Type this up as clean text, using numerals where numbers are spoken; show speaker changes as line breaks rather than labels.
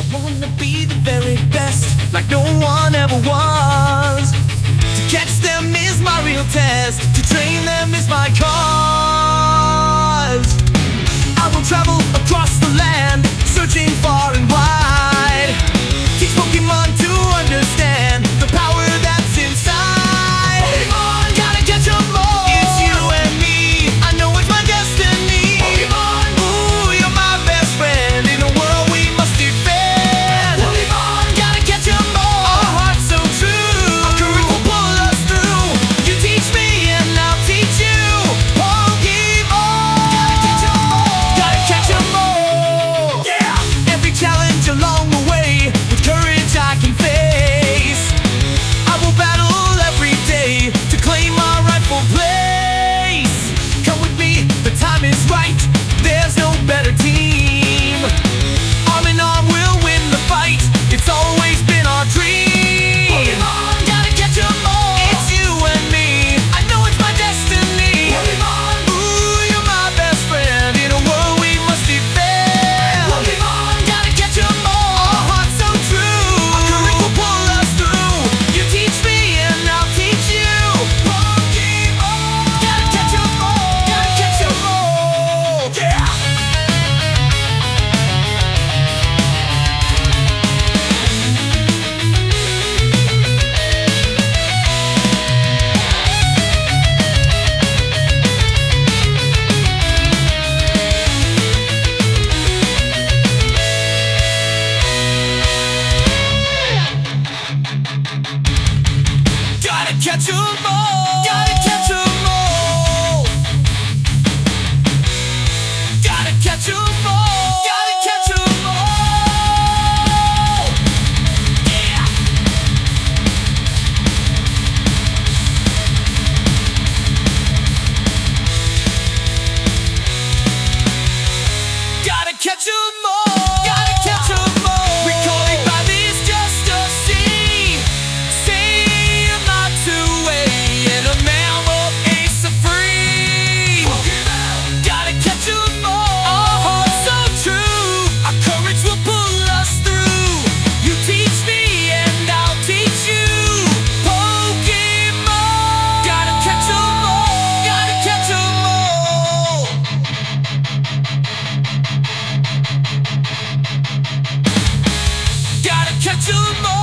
Wanna be the very best, like no one ever was. To catch them is my real test, to train them is my cause. I will travel across the land, searching far and wide. Teach Pokemon to understand the power that's inside. Pokemon, gotta catch 'em all. It's you and me, I know it's my destiny. Pokemon, ooh, you're my best friend in a world we must defend. Pokemon, gotta catch 'em all. Our heart's so true, our courage will pull us through. You teach me and I'll teach you. Pokemon, gotta catch 'em all. Yeah. Every challenge along the way, with courage I can face. I will battle every day to claim my rightful place. Come with me, the time is right, there's no better team. Arm in arm we'll win the fight, it's always been our dream. Pokemon, gotta catch 'em all. It's you and me, I know it's my destiny. Pokemon, ooh, you're my best friend in a world we must defend. Pokemon, gotta catch 'em all. Our heart's so true, our courage will pull us through. You teach me and I'll teach you. Pokemon, gotta catch 'em all. Gotta catch 'em all. Yeah. Gotta catch 'em all. Gotta catch 'em all. Gotta catch 'em all. Gotta catch 'em all. Yeah. Gotta catch 'em all. Gotta catch 'em all. We call it by this just a sea. Say I'm not too way, and a man will ace a free. Gotta catch 'em all. Our heart's so true, our courage will pull us through. You teach me and I'll teach you. Pokemon, gotta catch 'em all. Gotta catch 'em all. Gotta catch 'em all.